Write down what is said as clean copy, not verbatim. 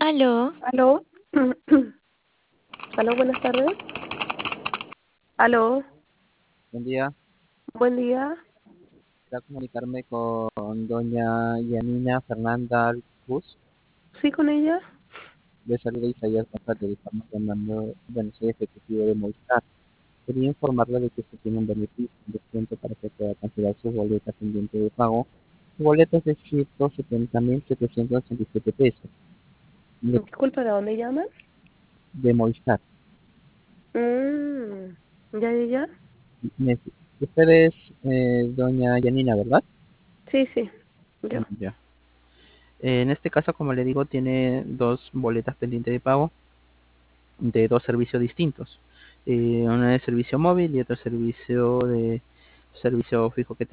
Aló, Aló. Aló, buenas tardes. Aló, Buen día, buen día. quisiera comunicarme con doña Yanina Fernanda Cruz, ¿Sí con ella? de Salud Isaías González. Estamos llamando, bueno, soy ejecutivo de Movistar. Quería informarle de que se tiene un beneficio, un descuento para que pueda cancelar sus boletas pendientes de pago. Su boleta es de 170.787 pesos Disculpa, ¿de dónde llaman? de Movistar. Mm, ¿ya? Me- Usted es doña Yanina, ¿verdad? Sí, sí, yo. Ya. En este caso, como le digo, tiene dos boletas pendientes de pago de dos servicios distintos. Uno es servicio móvil y otro servicio fijo que